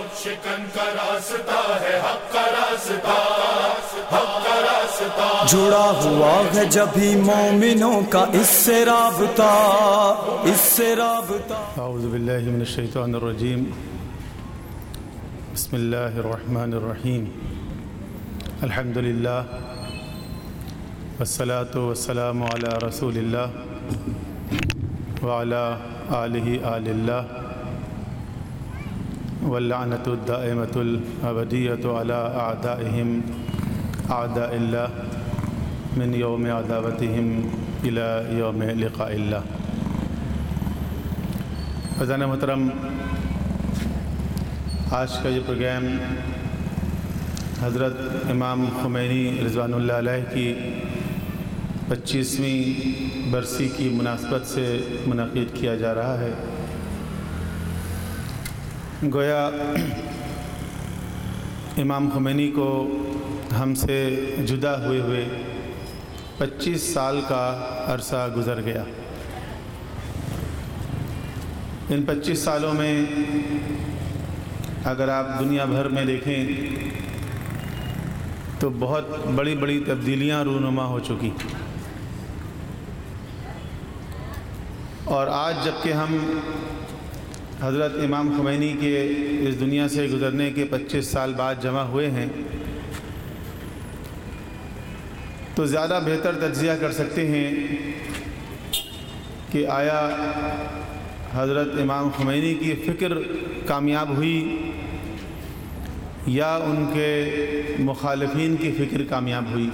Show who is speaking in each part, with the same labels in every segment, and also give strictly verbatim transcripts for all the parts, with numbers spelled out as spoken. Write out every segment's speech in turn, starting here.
Speaker 1: شکن کا راستہ ہے حق کا راستہ، حق کا راستہ
Speaker 2: جڑا ہوا ہے جبھی مومنوں کا اس سے رابطہ، اس سے رابطہ۔
Speaker 3: اعوذ باللہ من الشیطان الرجیم، بسم اللہ الرحمن الرحیم، الحمد للہ والصلاة والسلام علی رسول اللہ وعلی آلہ آل اللہ واللعنۃ الدائمۃ الابدیۃ علی اعدائہم اعداء اللہ من یوم عداوتہم الی یوم لقاء اللہ۔ فضان محترم، آج کا یہ پروگرام حضرت امام خمینی رضوان اللہ علیہ کی پچیسویں برسی کی مناسبت سے منعقد کیا جا رہا ہے۔ گویا امام خمینی کو ہم سے جدا ہوئے ہوئے پچیس سال کا عرصہ گزر گیا۔ ان پچیس سالوں میں اگر آپ دنیا بھر میں دیکھیں تو بہت بڑی بڑی تبدیلیاں رونما ہو چکی، اور آج جب کہ ہم حضرت امام خمینی کے اس دنیا سے گزرنے کے پچیس سال بعد جمع ہوئے ہیں تو زیادہ بہتر تجزیہ کر سکتے ہیں کہ آیا حضرت امام خمینی کی فکر کامیاب ہوئی یا ان کے مخالفین کی فکر کامیاب ہوئی۔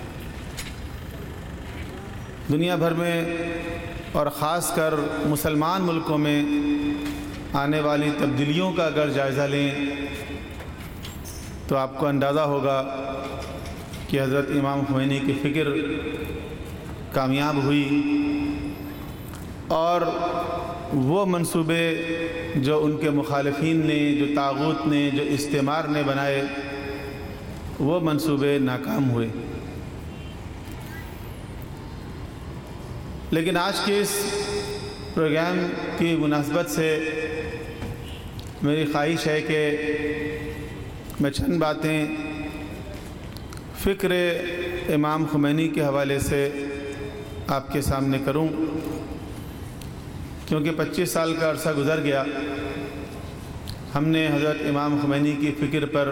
Speaker 3: دنیا بھر میں اور خاص کر مسلمان ملکوں میں آنے والی تبدیلیوں کا اگر جائزہ لیں تو آپ کو اندازہ ہوگا کہ حضرت امام خمینی کی فکر کامیاب ہوئی، اور وہ منصوبے جو ان کے مخالفین نے، جو طاغوت نے، جو استعمار نے بنائے، وہ منصوبے ناکام ہوئے۔ لیکن آج کے اس پروگرام کی مناسبت سے میری خواہش ہے کہ میں چند باتیں فکر امام خمینی کے حوالے سے آپ کے سامنے کروں، کیونکہ پچیس سال کا عرصہ گزر گیا، ہم نے حضرت امام خمینی کی فکر پر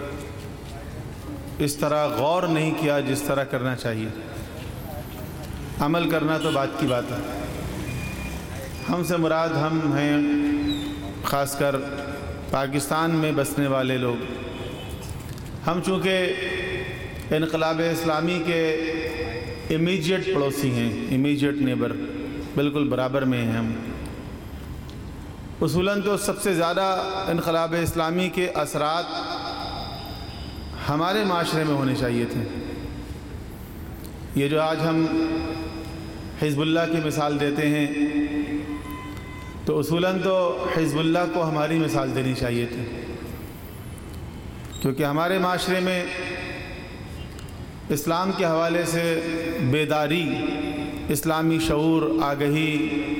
Speaker 3: اس طرح غور نہیں کیا جس طرح کرنا چاہیے۔ عمل کرنا تو بات کی بات ہے، ہم سے مراد ہم ہیں خاص کر پاکستان میں بسنے والے لوگ۔ ہم چونکہ انقلاب اسلامی کے امیجیٹ پڑوسی ہیں، امیجیٹ نیبر، بالکل برابر میں ہیں ہم۔ اصولاً تو سب سے زیادہ انقلاب اسلامی کے اثرات ہمارے معاشرے میں ہونے چاہیے تھے۔ یہ جو آج ہم حزب اللہ کی مثال دیتے ہیں تو اصولاً تو حزب اللہ کو ہماری مثال دینی چاہیے تھی، کیونکہ ہمارے معاشرے میں اسلام کے حوالے سے بیداری، اسلامی شعور، آگہی،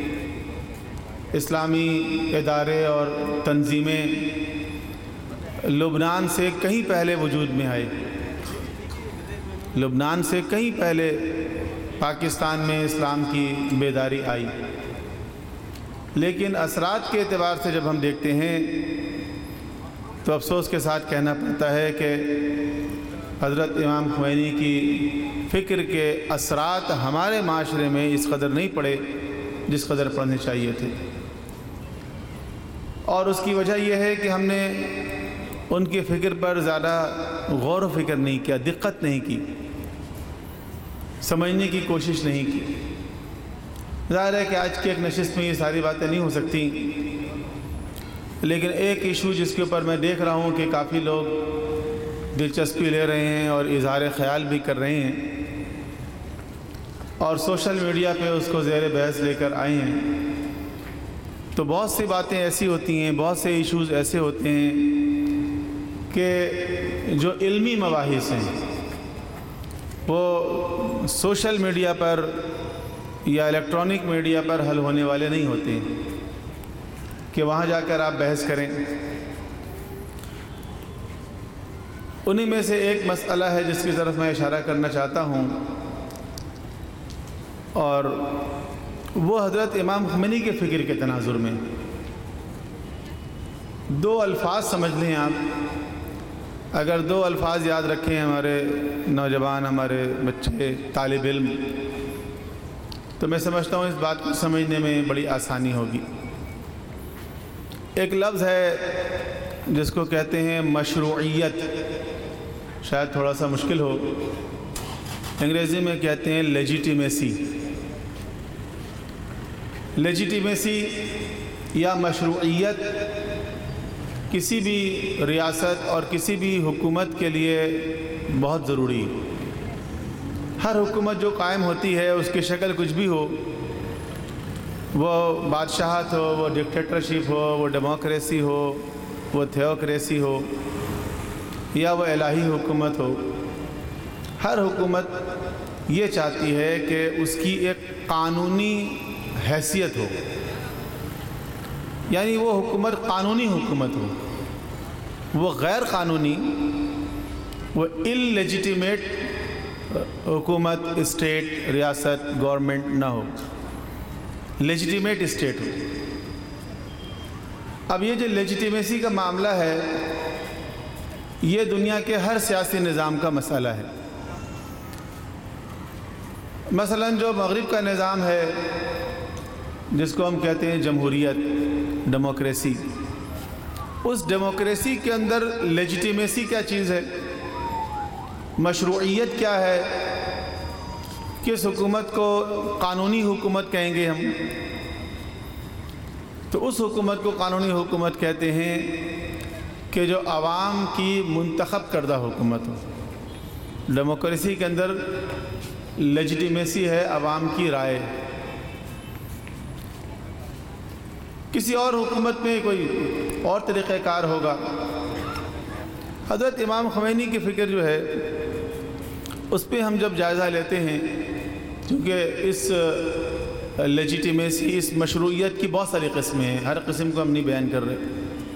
Speaker 3: اسلامی ادارے اور تنظیمیں لبنان سے کہیں پہلے وجود میں آئے۔ لبنان سے کہیں پہلے پاکستان میں اسلام کی بیداری آئی، لیکن اثرات کے اعتبار سے جب ہم دیکھتے ہیں تو افسوس کے ساتھ کہنا پڑتا ہے کہ حضرت امام خمینی کی فکر کے اثرات ہمارے معاشرے میں اس قدر نہیں پڑے جس قدر پڑھنے چاہیے تھے، اور اس کی وجہ یہ ہے کہ ہم نے ان کی فکر پر زیادہ غور و فکر نہیں کیا، دقت نہیں کی، سمجھنے کی کوشش نہیں کی۔ ظاہر ہے کہ آج کی ایک نشست میں یہ ساری باتیں نہیں ہو سکتی، لیکن ایک ایشو جس کے اوپر میں دیکھ رہا ہوں کہ کافی لوگ دلچسپی لے رہے ہیں اور اظہار خیال بھی کر رہے ہیں اور سوشل میڈیا پہ اس کو زیر بحث لے کر آئے ہیں، تو بہت سی باتیں ایسی ہوتی ہیں، بہت سے ایشوز ایسے ہوتے ہیں کہ جو علمی مباحث ہیں وہ سوشل میڈیا پر یا الیکٹرانک میڈیا پر حل ہونے والے نہیں ہوتے کہ وہاں جا کر آپ بحث کریں۔ انہی میں سے ایک مسئلہ ہے جس کی طرف میں اشارہ کرنا چاہتا ہوں، اور وہ حضرت امام خمینی کے فکر کے تناظر میں دو الفاظ سمجھ لیں آپ۔ اگر دو الفاظ یاد رکھیں ہمارے نوجوان، ہمارے بچے، طالب علم، تو میں سمجھتا ہوں اس بات کو سمجھنے میں بڑی آسانی ہوگی۔ ایک لفظ ہے جس کو کہتے ہیں مشروعیت، شاید تھوڑا سا مشکل ہو، انگریزی میں کہتے ہیں لیجیٹیمیسی۔ لیجیٹیمیسی یا مشروعیت کسی بھی ریاست اور کسی بھی حکومت کے لیے بہت ضروری ہے۔ ہر حکومت جو قائم ہوتی ہے اس کی شکل کچھ بھی ہو، وہ بادشاہت ہو، وہ ڈکٹیٹرشپ ہو، وہ ڈیموکریسی ہو، وہ تھیوکریسی ہو، یا وہ الہی حکومت ہو، ہر حکومت یہ چاہتی ہے کہ اس کی ایک قانونی حیثیت ہو، یعنی وہ حکومت قانونی حکومت ہو، وہ غیر قانونی، وہ اللیجیٹیمیٹ حکومت، اسٹیٹ، ریاست، گورنمنٹ نہ ہو، لیجیٹیمیٹ اسٹیٹ ہو۔ اب یہ جو لیجیٹیمیسی کا معاملہ ہے یہ دنیا کے ہر سیاسی نظام کا مسئلہ ہے۔ مثلا جو مغرب کا نظام ہے جس کو ہم کہتے ہیں جمہوریت، ڈیموکریسی، اس ڈیموکریسی کے اندر لیجیٹیمیسی کیا چیز ہے، مشروعیت کیا ہے، کس حکومت کو قانونی حکومت کہیں گے ہم، تو اس حکومت کو قانونی حکومت کہتے ہیں کہ جو عوام کی منتخب کردہ حکومت ہو۔ ڈیموکریسی کے اندر لیجیٹیمیسی ہے عوام کی رائے۔ کسی اور حکومت میں کوئی اور طریقہ کار ہوگا۔ حضرت امام خمینی کی فکر جو ہے اس پہ ہم جب جائزہ لیتے ہیں، کیونکہ اس لیجیٹیمیسی، اس مشروعیت کی بہت ساری قسمیں ہیں، ہر قسم کو ہم نہیں بیان کر رہے۔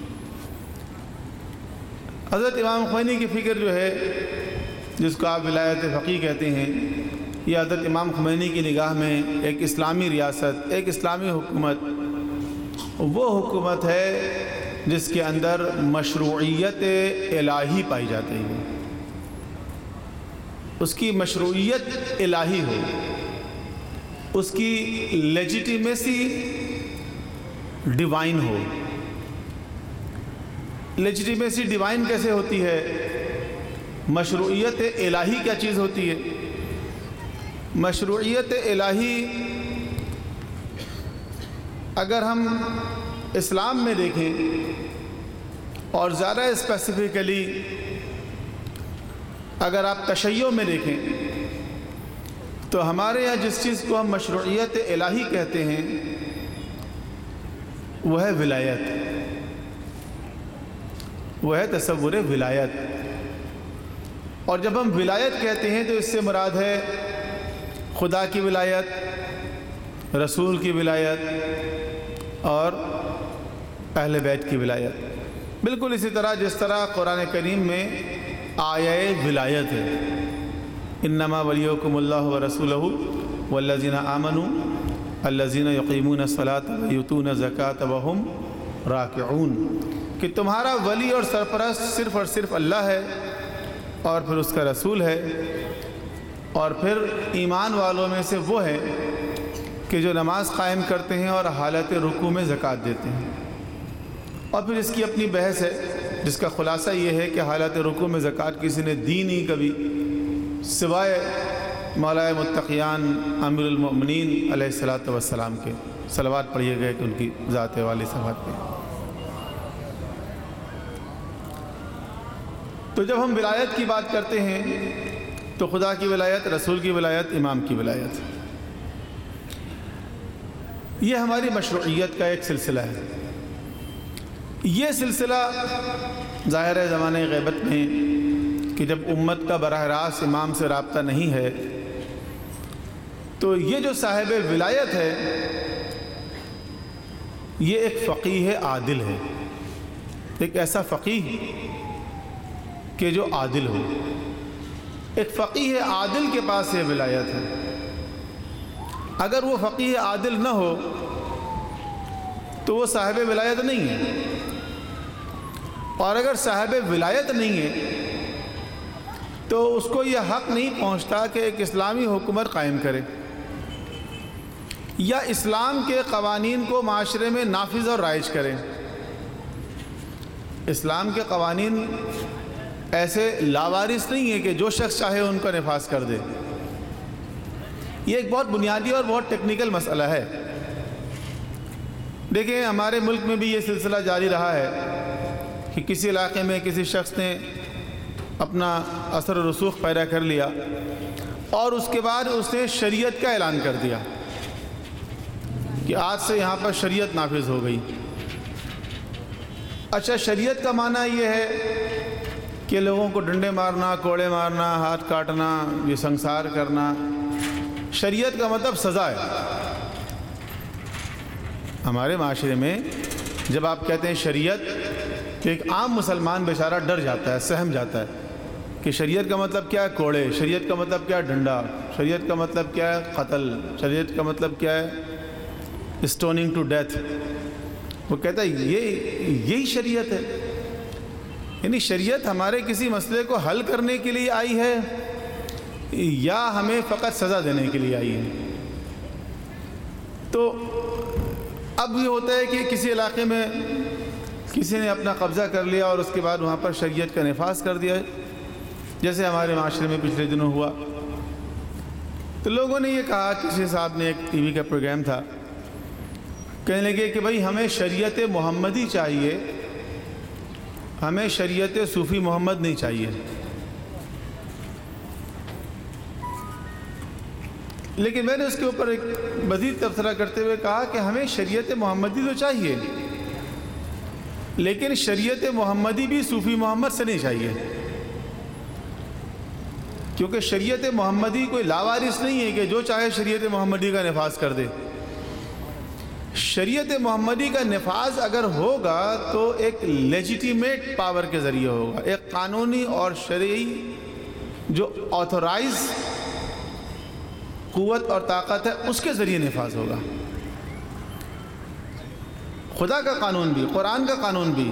Speaker 3: حضرت امام خمینی کی فکر جو ہے جس کو آپ ولایت فقیہ کہتے ہیں، یہ حضرت امام خمینی کی نگاہ میں ایک اسلامی ریاست، ایک اسلامی حکومت وہ حکومت ہے جس کے اندر مشروعیت الہی پائی جاتی ہے، اس کی مشروعیت الہی ہو، اس کی لیجیٹیمیسی ڈیوائن ہو۔ لیجیٹیمیسی ڈیوائن کیسے ہوتی ہے؟ مشروعیت الہی کیا چیز ہوتی ہے؟ مشروعیت الہی اگر ہم اسلام میں دیکھیں اور زیادہ اسپیسیفکلی اگر آپ تشیع میں دیکھیں تو ہمارے یہاں جس چیز کو ہم مشروعیت الہی کہتے ہیں وہ ہے ولایت، وہ ہے تصور ولایت۔ اور جب ہم ولایت کہتے ہیں تو اس سے مراد ہے خدا کی ولایت، رسول کی ولایت اور اہل بیت کی ولایت۔ بالکل اسی طرح جس طرح قرآن کریم میں آیہ ولایت ہے، انما ولیکم اللہ ورسولہ والذین آمنوا الذین یقیمون الصلاۃ ویؤتون الزکاۃ وہم راکعون، کہ تمہارا ولی اور سرپرست صرف اور صرف اللہ ہے اور پھر اس کا رسول ہے، اور پھر ایمان والوں میں سے وہ ہے کہ جو نماز قائم کرتے ہیں اور حالت رکوع میں زکوٰۃ دیتے ہیں۔ اور پھر اس کی اپنی بحث ہے جس کا خلاصہ یہ ہے کہ حالت رکوع میں زکوٰۃ کسی نے دی نہیں کبھی سوائے مولا متقیان امیر المؤمنین علیہ الصلاۃ والسلام کے، صلوات پڑھیے گئے کہ ان کی ذات والی صفات پہ۔ تو جب ہم ولایت کی بات کرتے ہیں تو خدا کی ولایت، رسول کی ولایت، امام کی ولایت، یہ ہماری مشروعیت کا ایک سلسلہ ہے۔ یہ سلسلہ ظاہر ہے زمانے غیبت میں کہ جب امت کا براہ راست امام سے رابطہ نہیں ہے تو یہ جو صاحب ولایت ہے یہ ایک فقیہ عادل ہے، ایک ایسا فقیہ کہ جو عادل ہو. ایک فقیہ عادل کے پاس یہ ولایت ہے. اگر وہ فقیہ عادل نہ ہو تو وہ صاحب ولایت نہیں ہے، اور اگر صاحب ولایت نہیں ہے تو اس کو یہ حق نہیں پہنچتا کہ ایک اسلامی حکومت قائم کرے یا اسلام کے قوانین کو معاشرے میں نافذ اور رائج کرے. اسلام کے قوانین ایسے لاوارث نہیں ہے کہ جو شخص چاہے ان کا نفاذ کر دے. یہ ایک بہت بنیادی اور بہت ٹیکنیکل مسئلہ ہے. دیکھیں ہمارے ملک میں بھی یہ سلسلہ جاری رہا ہے کہ کسی علاقے میں کسی شخص نے اپنا اثر و رسوخ پیدا کر لیا اور اس کے بعد اس نے شریعت کا اعلان کر دیا کہ آج سے یہاں پر شریعت نافذ ہو گئی. اچھا، شریعت کا معنی یہ ہے کہ لوگوں کو ڈنڈے مارنا، کوڑے مارنا، ہاتھ کاٹنا، یہ سنسار کرنا. شریعت کا مطلب سزا ہے. ہمارے معاشرے میں جب آپ کہتے ہیں شریعت تو ایک عام مسلمان بیچارہ ڈر جاتا ہے، سہم جاتا ہے کہ شریعت کا مطلب کیا ہے کوڑے، شریعت کا مطلب کیا ہے ڈنڈا، شریعت کا مطلب کیا ہے قتل، شریعت کا مطلب کیا ہے اسٹوننگ ٹو ڈیتھ. وہ کہتا ہے یہ یہی شریعت ہے. یعنی شریعت ہمارے کسی مسئلے کو حل کرنے کے لیے آئی ہے یا ہمیں فقط سزا دینے کے لیے آئی ہے. تو اب یہ ہوتا ہے کہ کسی علاقے میں کسی نے اپنا قبضہ کر لیا اور اس کے بعد وہاں پر شریعت کا نفاذ کر دیا، جیسے ہمارے معاشرے میں پچھلے دنوں ہوا. تو لوگوں نے یہ کہا، کسی صاحب نے ایک ٹی وی کا پروگرام تھا، کہنے لگے کہ بھائی ہمیں شریعت محمدی چاہیے، ہمیں شریعت صوفی محمد نہیں چاہیے. لیکن میں نے اس کے اوپر ایک مزید تبصرہ کرتے ہوئے کہا کہ ہمیں شریعت محمدی تو چاہیے، لیکن شریعت محمدی بھی صوفی محمد سے نہیں چاہیے، کیونکہ شریعت محمدی کوئی لاوارث نہیں ہے کہ جو چاہے شریعت محمدی کا نفاذ کر دے. شریعت محمدی کا نفاذ اگر ہوگا تو ایک لیجیٹیمیٹ پاور کے ذریعے ہوگا، ایک قانونی اور شرعی جو آتھورائز قوت اور طاقت ہے اس کے ذریعے نفاذ ہوگا. خدا کا قانون بھی، قرآن کا قانون بھی،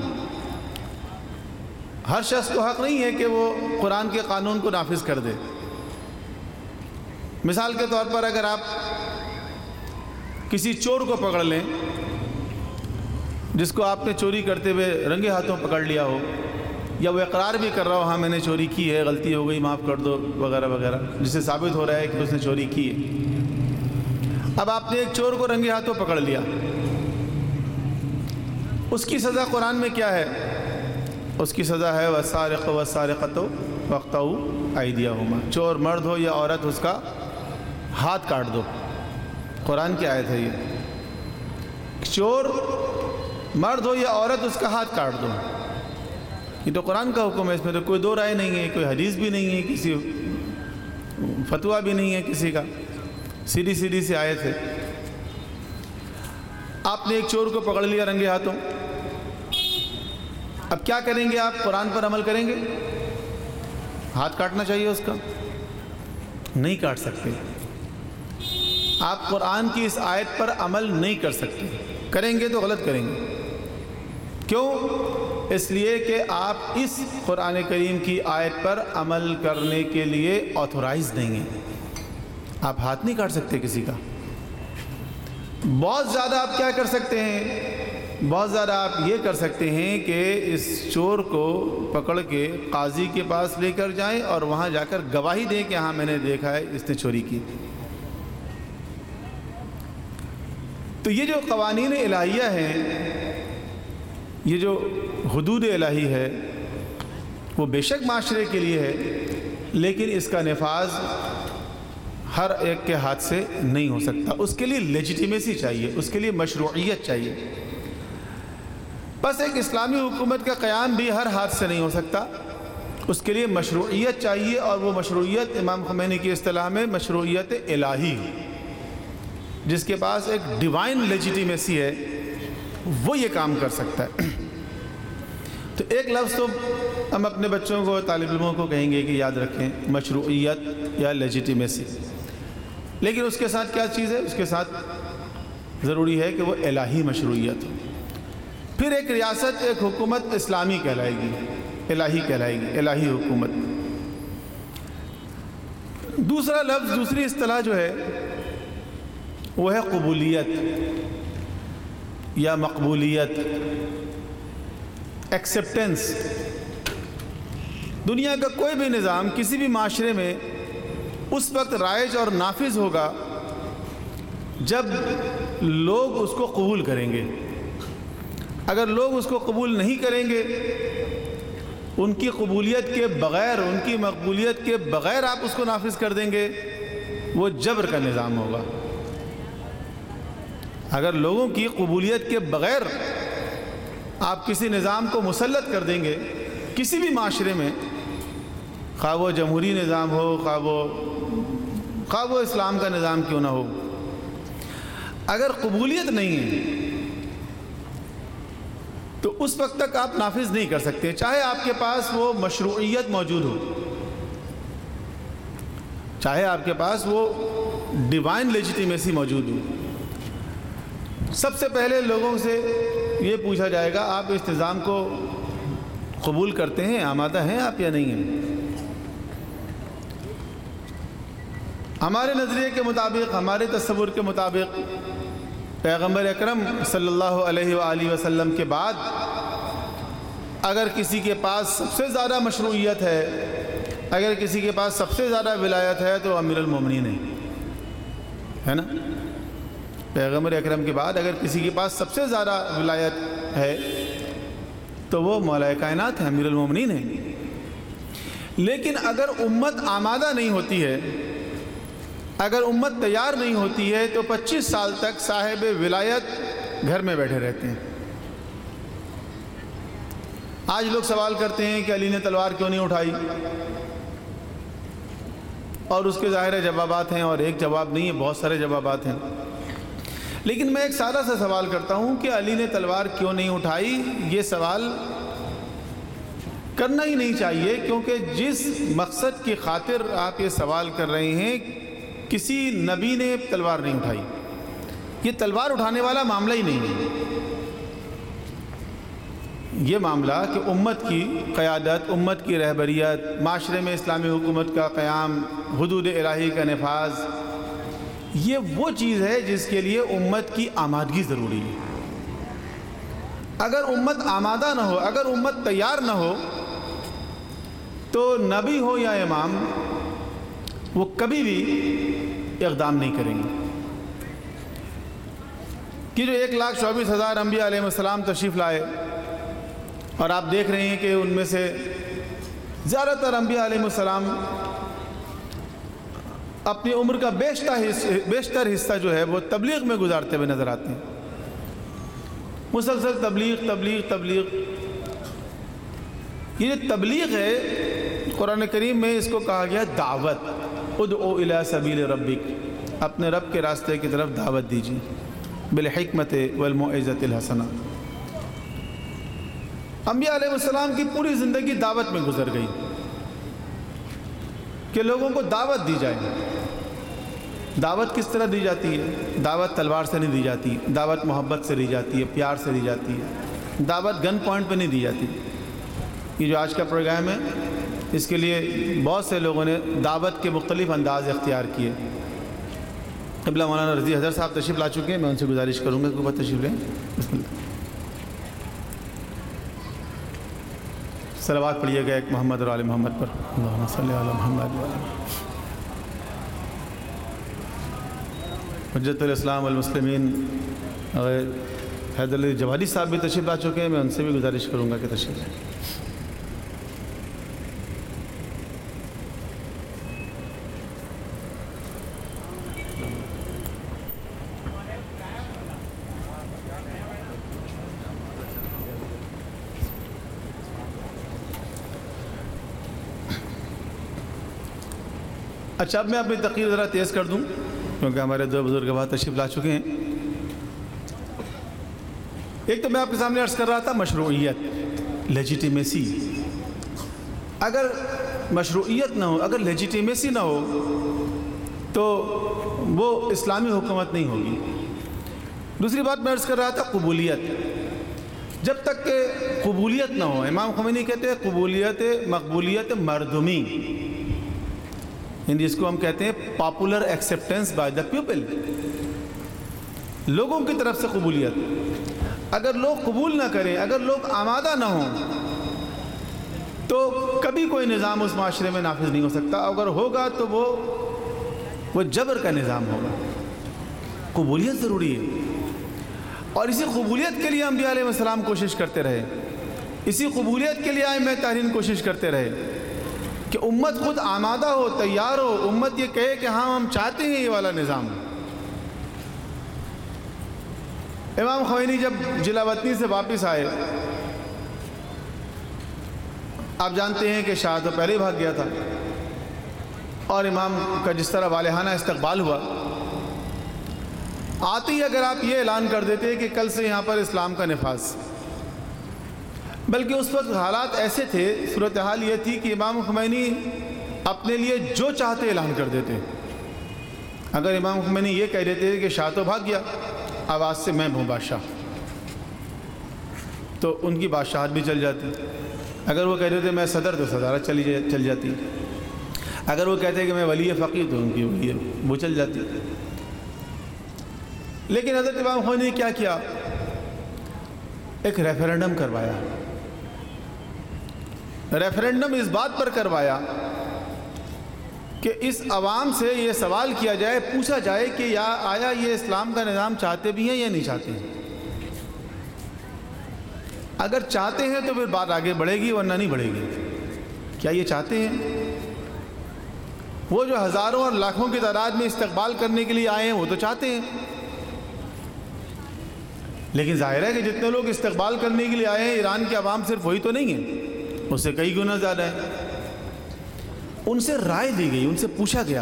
Speaker 3: ہر شخص کو حق نہیں ہے کہ وہ قرآن کے قانون کو نافذ کر دے. مثال کے طور پر اگر آپ کسی چور کو پکڑ لیں جس کو آپ نے چوری کرتے ہوئے رنگے ہاتھوں پکڑ لیا ہو، یا وہ اقرار بھی کر رہا ہو ہاں میں نے چوری کی ہے، غلطی ہو گئی معاف کر دو وغیرہ وغیرہ، جس سے ثابت ہو رہا ہے کہ اس نے چوری کی ہے. اب آپ نے ایک چور کو رنگے ہاتھوں پکڑ لیا، اس کی سزا قرآن میں کیا ہے؟ اس کی سزا ہے وَالسَّارِقُ وَالسَّارِقَةُ فَاقْطَعُوا أَيْدِيَهُمَا. چور مرد ہو یا عورت اس کا ہاتھ کاٹ دو. قرآن کی آیت ہے یہ. چور مرد ہو یا عورت اس کا ہاتھ کاٹ دو. یہ تو قرآن کا حکم ہے، اس میں تو کوئی دو رائے نہیں ہے، کوئی حدیث بھی نہیں ہے، کسی فتویٰ بھی نہیں ہے کسی کا، سیدھی سیدھی سی آیت ہے. آپ نے ایک چور کو پکڑ لیا رنگے ہاتھوں، اب کیا کریں گے؟ آپ قرآن پر عمل کریں گے؟ ہاتھ کاٹنا چاہیے اس کا؟ نہیں کاٹ سکتے. آپ قرآن کی اس آیت پر عمل نہیں کر سکتے. کریں گے تو غلط کریں گے. کیوں؟ اس لیے کہ آپ اس قرآن کریم کی آیت پر عمل کرنے کے لیے آتھورائز نہیں ہیں. آپ ہاتھ نہیں کاٹ سکتے کسی کا. بہت زیادہ آپ کیا کر سکتے ہیں؟ بہت زیادہ آپ یہ کر سکتے ہیں کہ اس چور کو پکڑ کے قاضی کے پاس لے کر جائیں اور وہاں جا کر گواہی دیں کہ ہاں میں نے دیکھا ہے اس نے چوری کی. تو یہ جو قوانین الہیہ ہیں، یہ جو حدود الہی ہے، وہ بے شک معاشرے کے لیے ہے، لیکن اس کا نفاذ ہر ایک کے ہاتھ سے نہیں ہو سکتا. اس کے لیے لیجیٹیمیسی چاہیے، اس کے لیے مشروعیت چاہیے. بس ایک اسلامی حکومت کا قیام بھی ہر ہاتھ سے نہیں ہو سکتا، اس کے لیے مشروعیت چاہیے، اور وہ مشروعیت امام خمینی کی اصطلاح میں مشروعیت الہی، جس کے پاس ایک ڈیوائن لیجیٹیمیسی ہے، وہ یہ کام کر سکتا ہے. تو ایک لفظ تو ہم اپنے بچوں کو طالب علموں کو کہیں گے کہ یاد رکھیں، مشروعیت یا لیجیٹیمیسی، لیکن اس کے ساتھ کیا چیز ہے؟ اس کے ساتھ ضروری ہے کہ وہ الہی مشروعیت ہو۔ پھر ایک ریاست، ایک حکومت اسلامی کہلائے گی، الہی کہلائے گی، الہی حکومت۔ دوسرا لفظ، دوسری اصطلاح جو ہے وہ ہے قبولیت یا مقبولیت، ایکسیپٹنس۔ دنیا کا کوئی بھی نظام کسی بھی معاشرے میں اس وقت رائج اور نافذ ہوگا جب لوگ اس کو قبول کریں گے۔ اگر لوگ اس کو قبول نہیں کریں گے، ان کی قبولیت کے بغیر، ان کی مقبولیت کے بغیر آپ اس کو نافذ کر دیں گے، وہ جبر کا نظام ہوگا۔ اگر لوگوں کی قبولیت کے بغیر آپ کسی نظام کو مسلط کر دیں گے کسی بھی معاشرے میں، خواہ وہ جمہوری نظام ہو، خواہ وہ خواہ وہ اسلام کا نظام کیوں نہ ہو، اگر قبولیت نہیں ہے تو اس وقت تک آپ نافذ نہیں کر سکتے، چاہے آپ کے پاس وہ مشروعیت موجود ہو، چاہے آپ کے پاس وہ ڈیوائن لیجیٹیمیسی موجود ہو۔ سب سے پہلے لوگوں سے یہ پوچھا جائے گا، آپ اس نظام کو قبول کرتے ہیں، آمادہ ہیں آپ یا نہیں ہیں؟ ہمارے نظریے کے مطابق، ہمارے تصور کے مطابق، پیغمبر اکرم صلی اللہ علیہ وآلہ وسلم کے بعد اگر کسی کے پاس سب سے زیادہ مشروعیت ہے، اگر کسی کے پاس سب سے زیادہ ولایت ہے تو امیر المومنین ہے نا؟ پیغمبر اکرم کے بعد اگر کسی کے پاس سب سے زیادہ ولایت ہے تو وہ مولا کائنات ہیں، امیر المومنین ہیں۔ لیکن اگر امت آمادہ نہیں ہوتی ہے، اگر امت تیار نہیں ہوتی ہے تو پچیس سال تک صاحب ولایت گھر میں بیٹھے رہتے ہیں۔ آج لوگ سوال کرتے ہیں کہ علی نے تلوار کیوں نہیں اٹھائی، اور اس کے ظاہر جوابات ہیں، اور ایک جواب نہیں ہے، بہت سارے جوابات ہیں۔ لیکن میں ایک سادہ سا سوال کرتا ہوں کہ علی نے تلوار کیوں نہیں اٹھائی، یہ سوال کرنا ہی نہیں چاہیے، کیونکہ جس مقصد کی خاطر آپ یہ سوال کر رہے ہیں کسی نبی نے تلوار نہیں اٹھائی، یہ تلوار اٹھانے والا معاملہ ہی نہیں ہے۔ یہ معاملہ کہ امت کی قیادت، امت کی رہبریت، معاشرے میں اسلامی حکومت کا قیام، حدود الہی کا نفاذ، یہ وہ چیز ہے جس کے لیے امت کی آمادگی ضروری ہے۔ اگر امت آمادہ نہ ہو، اگر امت تیار نہ ہو، تو نبی ہو یا امام وہ کبھی بھی اقدام نہیں کریں گے۔ کہ جو ایک لاکھ چوبیس ہزار انبیاء علیہ السلام تشریف لائے، اور آپ دیکھ رہے ہیں کہ ان میں سے زیادہ تر انبیاء علیہ السلام اپنی عمر کا بیشتر حصہ بیشتر حصہ جو ہے وہ تبلیغ میں گزارتے ہوئے نظر آتے ہیں، مسلسل تبلیغ تبلیغ تبلیغ۔ یہ جو تبلیغ ہے، قرآن کریم میں اس کو کہا گیا دعوت، ادعو الی سبیل ربک، اپنے رب کے راستے کی طرف دعوت دیجیے، بالحکمت والموعظۃ الحسنہ۔ انبیاء علیہ السلام کی پوری زندگی دعوت میں گزر گئی کہ لوگوں کو دعوت دی جائے۔ دعوت کس طرح دی جاتی ہے؟ دعوت تلوار سے نہیں دی جاتی، دعوت محبت سے دی جاتی ہے، پیار سے دی جاتی ہے، دعوت گن پوائنٹ پہ نہیں دی جاتی۔ یہ جو آج کا پروگرام ہے، اس کے لیے بہت سے لوگوں نے دعوت کے مختلف انداز اختیار کیے۔ قبلہ مولانا رضی حضرت صاحب تشریف لا چکے ہیں، میں ان سے گزارش کروں گا کہ اوپر تشریف لیں۔ بسم اللہ، صلوات پڑھیے گا ایک محمد اور آل محمد پر، اللہم صلی علی محمد و آل حجت الاسلام والمسلمین حیدر علی جوادی صاحب بھی تشریف لا چکے ہیں، میں ان سے بھی گزارش کروں گا کہ تشریف لیں۔ اچھا، اب میں اپنی تقریر ذرا تیز کر دوں کیونکہ ہمارے دو بزرگ بات تشریف لا چکے ہیں۔ ایک تو میں آپ کے سامنے عرض کر رہا تھا مشروعیت، لیجیٹیمیسی، اگر مشروعیت نہ ہو، اگر لیجیٹیمیسی نہ ہو تو وہ اسلامی حکومت نہیں ہوگی۔ دوسری بات میں عرض کر رہا تھا قبولیت، جب تک کہ قبولیت نہ ہو، امام خمینی کہتے ہیں قبولیت مقبولیت مردمی، یعنی جس کو ہم کہتے ہیں popular acceptance by the people, لوگوں کی طرف سے قبولیت۔ اگر لوگ قبول نہ کریں، اگر لوگ آمادہ نہ ہوں تو کبھی کوئی نظام اس معاشرے میں نافذ نہیں ہو سکتا، اگر ہوگا تو وہ وہ جبر کا نظام ہوگا۔ قبولیت ضروری ہے، اور اسی قبولیت کے لیے انبیاء علیہ السلام کوشش کرتے رہے، اسی قبولیت کے لیے ائمہ تحرین کوشش کرتے رہے کہ امت خود آمادہ ہو، تیار ہو، امت یہ کہے کہ ہاں ہم چاہتے ہیں یہ والا نظام۔ امام خمینی جب جلا وطنی سے واپس آئے، آپ جانتے ہیں کہ شاہ تو پہلے ہی بھاگ گیا تھا، اور امام کا جس طرح والہانہ استقبال ہوا، آتے ہی اگر آپ یہ اعلان کر دیتے کہ کل سے یہاں پر اسلام کا نفاذ، بلکہ اس وقت حالات ایسے تھے، صورتحال یہ تھی کہ امام خمینی اپنے لیے جو چاہتے اعلان کر دیتے۔ اگر امام خمینی یہ کہہ دیتے کہ شاہ تو بھاگ گیا، آواز سے میں ہوں بادشاہ، تو ان کی بادشاہت بھی چل جاتی۔ اگر وہ کہہ دیتے میں صدر، تو صدارت چلی چل جاتی۔ اگر وہ کہتے کہ میں ولی فقیہ، تو ان کی ولی وہ چل جاتی۔ لیکن حضرت امام خمینی نے کیا کیا؟ ایک ریفرینڈم کروایا۔ ریفرینڈم اس بات پر کروایا کہ اس عوام سے یہ سوال کیا جائے، پوچھا جائے کہ یا آیا یہ اسلام کا نظام چاہتے بھی ہیں یا نہیں چاہتے ہیں۔ اگر چاہتے ہیں تو پھر بات آگے بڑھے گی، ورنہ نہیں بڑھے گی۔ کیا یہ چاہتے ہیں؟ وہ جو ہزاروں اور لاکھوں کی تعداد میں استقبال کرنے کے لیے آئے ہیں، وہ تو چاہتے ہیں، لیکن ظاہر ہے کہ جتنے لوگ استقبال کرنے کے لیے آئے ہیں، ایران کے عوام صرف وہی تو نہیں ہیں، اس سے کئی گنا زیادہ ہے۔ ان سے رائے دی گئی، ان سے پوچھا گیا،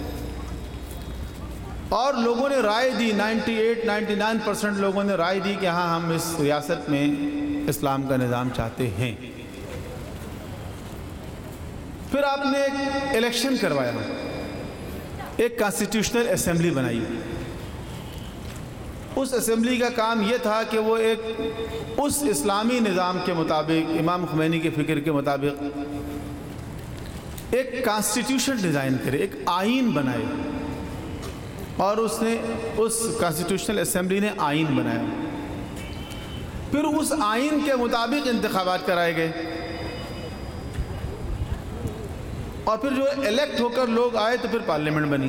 Speaker 3: اور لوگوں نے رائے دی، ninety eight ninety nine percent لوگوں نے رائے دی کہ ہاں ہم اس ریاست میں اسلام کا نظام چاہتے ہیں۔ پھر آپ نے ایک الیکشن کروایا، ایک کانسٹیٹیوشنل اسمبلی بنائی۔ اس اسمبلی کا کام یہ تھا کہ وہ ایک اس اسلامی نظام کے مطابق، امام خمینی کے فکر کے مطابق ایک کانسٹیٹیوشن ڈیزائن کرے، ایک آئین بنائے، اور اس نے اس کانسٹیٹیوشنل اسمبلی نے آئین بنایا۔ پھر اس آئین کے مطابق انتخابات کرائے گئے، اور پھر جو الیکٹ ہو کر لوگ آئے تو پھر پارلیمنٹ بنی،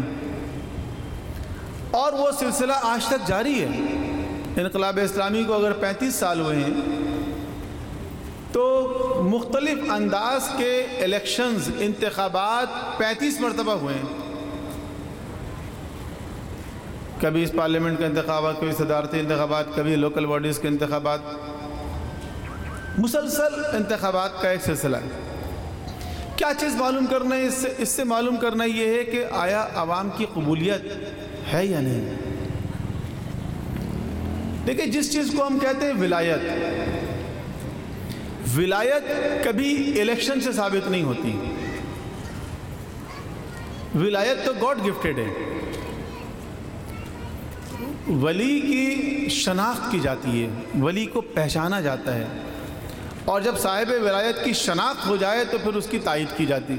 Speaker 3: اور وہ سلسلہ آج تک جاری ہے۔ انقلاب اسلامی کو اگر پینتیس سال ہوئے ہیں تو مختلف انداز کے الیکشنز، انتخابات پینتیس مرتبہ ہوئے ہیں۔ کبھی اس پارلیمنٹ کے انتخابات، کبھی صدارتی انتخابات، کبھی لوکل باڈیز کے انتخابات، مسلسل انتخابات کا ایک سلسلہ ہے۔ کیا چیز معلوم کرنا ہے اس سے؟ اس سے معلوم کرنا یہ ہے کہ آیا عوام کی قبولیت ہے یا نہیں۔ دیکھیں، جس چیز کو ہم کہتے ہیں ولایت، ولایت کبھی الیکشن سے ثابت نہیں ہوتی۔ ولایت تو گاڈ گفٹڈ ہے، ولی کی شناخت کی جاتی ہے، ولی کو پہچانا جاتا ہے، اور جب صاحب ولایت کی شناخت ہو جائے تو پھر اس کی تائید کی جاتی۔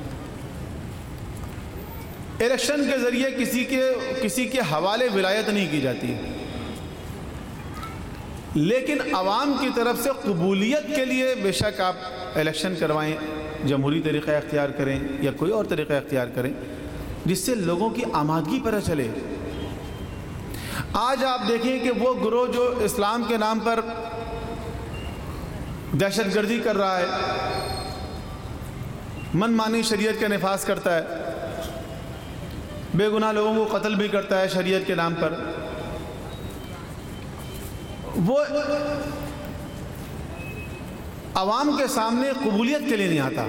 Speaker 3: الیکشن کے ذریعے کسی کے کسی کے حوالے ولایت نہیں کی جاتی، لیکن عوام کی طرف سے قبولیت کے لیے بے شک آپ الیکشن کروائیں، جمہوری طریقہ اختیار کریں یا کوئی اور طریقہ اختیار کریں، جس سے لوگوں کی آمادگی پتہ چلے۔ آج آپ دیکھیں کہ وہ گروہ جو اسلام کے نام پر دہشت گردی کر رہا ہے، من مانی شریعت کا نفاذ کرتا ہے، بے گناہ لوگوں کو قتل بھی کرتا ہے شریعت کے نام پر، وہ عوام کے سامنے قبولیت کے لیے نہیں آتا۔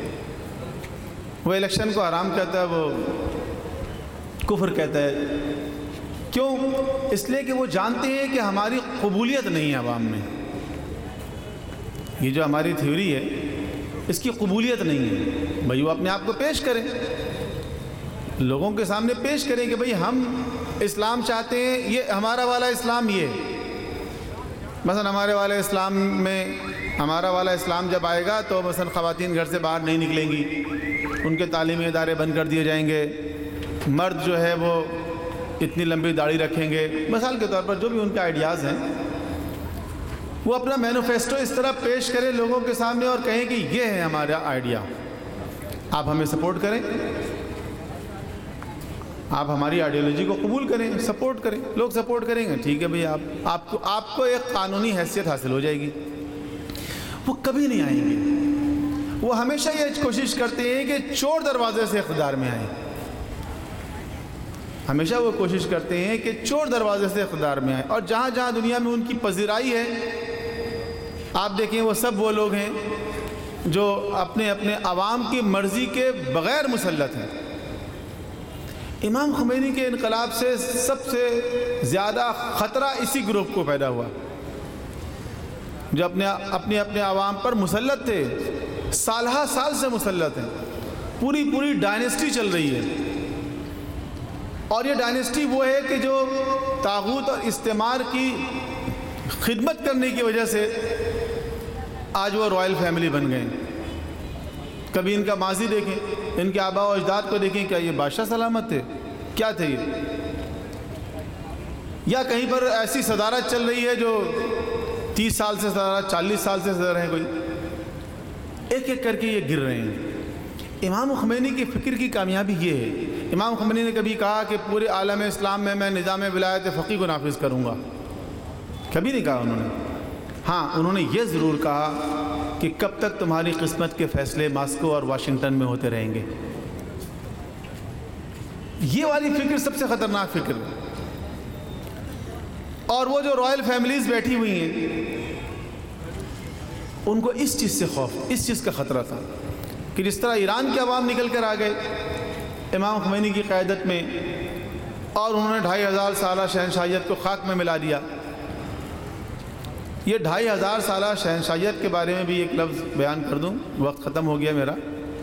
Speaker 3: وہ الیکشن کو حرام کہتا ہے، وہ کفر کہتا ہے۔ کیوں؟ اس لیے کہ وہ جانتے ہیں کہ ہماری قبولیت نہیں ہے عوام میں۔ یہ جو ہماری تھیوری ہے اس کی قبولیت نہیں ہے. بھئی وہ اپنے آپ کو پیش کریں, لوگوں کے سامنے پیش کریں کہ بھئی ہم اسلام چاہتے ہیں, یہ ہمارا والا اسلام یہ ہے. مثلا ہمارے والے اسلام میں ہمارا والا اسلام جب آئے گا تو مثلا خواتین گھر سے باہر نہیں نکلیں گی, ان کے تعلیمی ادارے بند کر دیے جائیں گے, مرد جو ہے وہ اتنی لمبی داڑھی رکھیں گے. مثال کے طور پر جو بھی ان کے آئیڈیاز ہیں وہ اپنا مینوفیسٹو اس طرح پیش کریں لوگوں کے سامنے اور کہیں کہ یہ ہے ہمارا آئیڈیا, آپ ہمیں سپورٹ کریں, آپ ہماری آئیڈیالوجی کو قبول کریں, سپورٹ کریں. لوگ سپورٹ کریں گے, ٹھیک ہے بھئی, آپ آپ کو آپ کو ایک قانونی حیثیت حاصل ہو جائے گی. وہ کبھی نہیں آئیں گے, وہ ہمیشہ یہ کوشش کرتے ہیں کہ چور دروازے سے اقتدار میں آئیں. ہمیشہ وہ کوشش کرتے ہیں کہ چور دروازے سے اقتدار میں آئیں. اور جہاں جہاں دنیا میں ان کی پذیرائی ہے, آپ دیکھیں وہ سب وہ لوگ ہیں جو اپنے اپنے عوام کی مرضی کے بغیر مسلط ہیں. امام خمینی کے انقلاب سے سب سے زیادہ خطرہ اسی گروپ کو پیدا ہوا جو اپنے اپنے اپنے عوام پر مسلط تھے, سالہ سال سے مسلط ہیں. پوری پوری ڈائنیسٹی چل رہی ہے, اور یہ ڈائنیسٹی وہ ہے کہ جو طاغوت اور استعمار کی خدمت کرنے کی وجہ سے آج وہ رائل فیملی بن گئے. کبھی ان کا ماضی دیکھیں, ان کے آباء و اجداد کو دیکھیں, کیا یہ بادشاہ سلامت تھے, کیا تھے یہ, یا کہیں پر ایسی صدارت چل رہی ہے جو تیس سال سے صدارت, چالیس سال سے صدر ہیں, کوئی ایک ایک کر کے یہ گر رہے ہیں. امام خمینی کی فکر کی کامیابی یہ ہے. امام خمینی نے کبھی کہا کہ پورے عالم اسلام میں میں نظام ولایت فقیہ کو نافذ کروں گا, کبھی نہیں کہا انہوں نے. ہاں انہوں نے یہ ضرور کہا کہ کب تک تمہاری قسمت کے فیصلے ماسکو اور واشنگٹن میں ہوتے رہیں گے. یہ والی فکر سب سے خطرناک فکر ہے. اور وہ جو رائل فیملیز بیٹھی ہوئی ہیں ان کو اس چیز سے خوف, اس چیز کا خطرہ تھا کہ جس طرح ایران کے عوام نکل کر آ گئے امام خمینی کی قیادت میں, اور انہوں نے ڈھائی ہزار سالہ شہنشاہیت کو خاک میں ملا دیا. یہ ڈھائی ہزار سالہ شہنشاہیت کے بارے میں بھی ایک لفظ بیان کر دوں, وقت ختم ہو گیا میرا,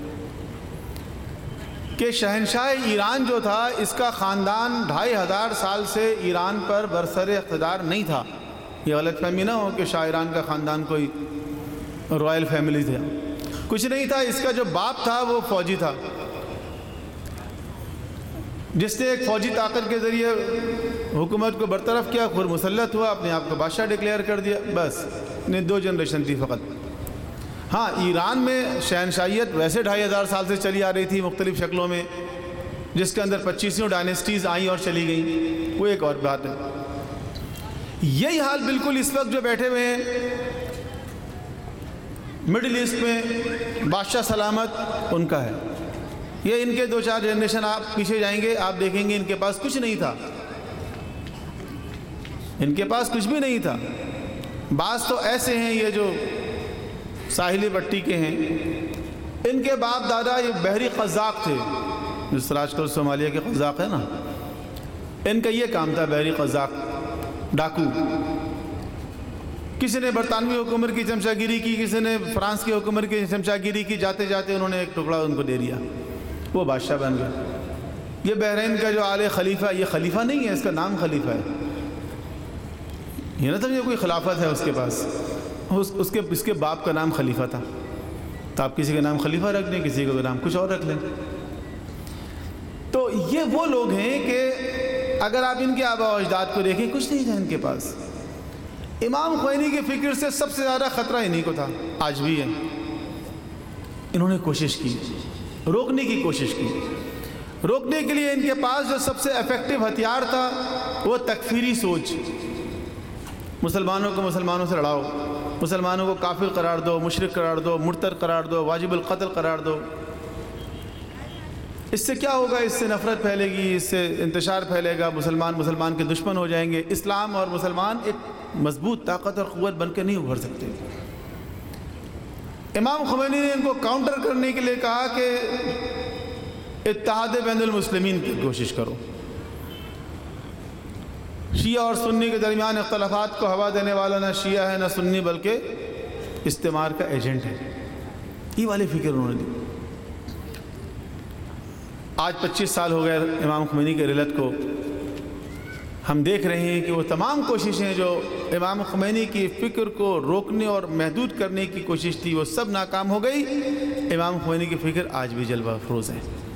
Speaker 3: کہ شہنشاہ ایران جو تھا اس کا خاندان ڈھائی ہزار سال سے ایران پر برسر اقتدار نہیں تھا. یہ غلط فہمی نہ ہو کہ شاہ ایران کا خاندان کوئی رائل فیملی تھا, کچھ نہیں تھا. اس کا جو باپ تھا وہ فوجی تھا, جس نے ایک فوجی طاقت کے ذریعے حکومت کو برطرف کیا, خود مسلط ہوا, اپنے آپ کو بادشاہ ڈکلیئر کر دیا, بس. نے دو جنریشن تھی فقط. ہاں ایران میں شہنشاہیت ویسے ڈھائی ہزار سال سے چلی آ رہی تھی مختلف شکلوں میں, جس کے اندر پچیسوں ڈائنیسٹیز آئیں اور چلی گئیں, وہ ایک اور بات ہے. یہی حال بالکل اس وقت جو بیٹھے ہوئے ہیں مڈل ایسٹ میں, بادشاہ سلامت ان کا ہے. یہ ان کے دو چار جنریشن آپ پیچھے جائیں گے, آپ دیکھیں گے ان کے پاس کچھ نہیں تھا, ان کے پاس کچھ بھی نہیں تھا. بعض تو ایسے ہیں یہ جو ساحلی پٹی کے ہیں, ان کے باپ دادا یہ بحری قزاق تھے, جس طرح آج کل صومالیہ کے قزاق ہے نا, ان کا یہ کام تھا, بحری قزاق, ڈاکو. کسی نے برطانوی حکومت کی چمچہ گیری کی, کسی نے فرانس کی حکومت کی چمچہ گیری کی, جاتے جاتے انہوں نے ایک ٹکڑا ان کو دے دیا, وہ بادشاہ بن گئے. یہ بحرین کا جو آل خلیفہ, یہ خلیفہ نہیں ہے, اس کا نام خلیفہ ہے. یہ نہ سمجھے کوئی خلافت ہے اس کے پاس, اس اس کے اس کے باپ کا نام خلیفہ تھا. تو آپ کسی کا نام خلیفہ رکھ دیں, کسی کا نام کچھ اور رکھ لیں. تو یہ وہ لوگ ہیں کہ اگر آپ ان کے آباء و اجداد کو دیکھیں, کچھ نہیں تھا ان کے پاس. امام خمینی کی فکر سے سب سے زیادہ خطرہ انہی کو تھا, آج بھی ہے. انہوں نے کوشش کی, روکنے کی کوشش کی. روکنے کے لیے ان کے پاس جو سب سے افیکٹو ہتھیار تھا وہ تکفیری سوچ. مسلمانوں کو مسلمانوں سے لڑاؤ, مسلمانوں کو کافر قرار دو, مشرک قرار دو, مرتد قرار دو, واجب القتل قرار دو. اس سے کیا ہوگا؟ اس سے نفرت پھیلے گی, اس سے انتشار پھیلے گا, مسلمان مسلمان کے دشمن ہو جائیں گے. اسلام اور مسلمان ایک مضبوط طاقت اور قوت بن کے نہیں ابھر سکتے. امام خمینی نے ان کو کاؤنٹر کرنے کے لیے کہا کہ اتحاد بین المسلمین کی کوشش کرو. شیعہ اور سنی کے درمیان اختلافات کو ہوا دینے والا نہ شیعہ ہے نہ سنی بلکہ استعمار کا ایجنٹ ہے، یہ والی فکر انہوں نے دی۔ آج پچیس سال ہو گئے امام خمینی کے رحلت کو، ہم دیکھ رہے ہیں کہ وہ تمام کوششیں جو امام خمینی کی فکر کو روکنے اور محدود کرنے کی کوشش تھی وہ سب ناکام ہو گئی۔ امام خمینی کی فکر آج بھی جلوہ افروز ہے۔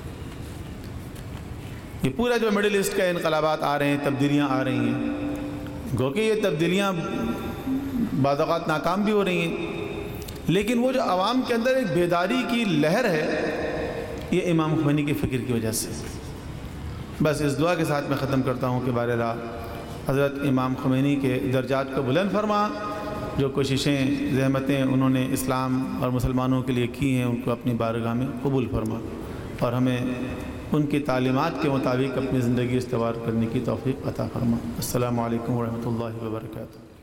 Speaker 3: یہ پورا جو مڈل ایسٹ کا انقلابات آ رہے ہیں، تبدیلیاں آ رہی ہیں، گو کہ یہ تبدیلیاں بعض اوقات ناکام بھی ہو رہی ہیں، لیکن وہ جو عوام کے اندر ایک بیداری کی لہر ہے، یہ امام خمینی کی فکر کی وجہ سے۔ بس اس دعا کے ساتھ میں ختم کرتا ہوں کہ بار اللہ حضرت امام خمینی کے درجات کو بلند فرما، جو کوششیں زحمتیں انہوں نے اسلام اور مسلمانوں کے لیے کی ہیں ان کو اپنی بارگاہ میں قبول فرما، اور ہمیں ان کی تعلیمات کے مطابق اپنی زندگی استوار کرنے کی توفیق عطا فرما۔ السلام علیکم ورحمۃ اللہ وبرکاتہ۔